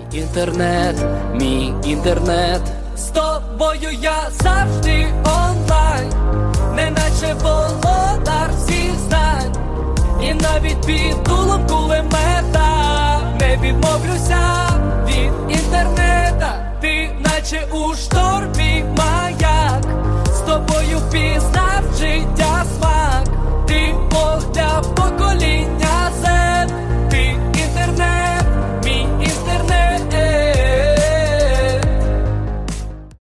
мій інтернет. З тобою я завжди онлайн, неначе володар всіх знань. І навіть під дулом кулемета не відмовлюся від інтернета. Ти наче у штормі маяк, з тобою пізна